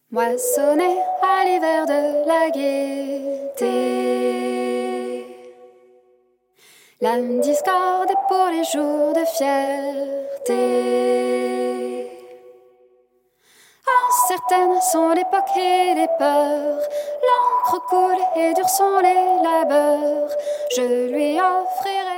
Moissonner à l'hiver de la gaieté. L'âme discorde pour les jours de fierté. Incertaines sont l'époque et les peurs. L'encre coule et durs sont les labeurs. Je lui offrirai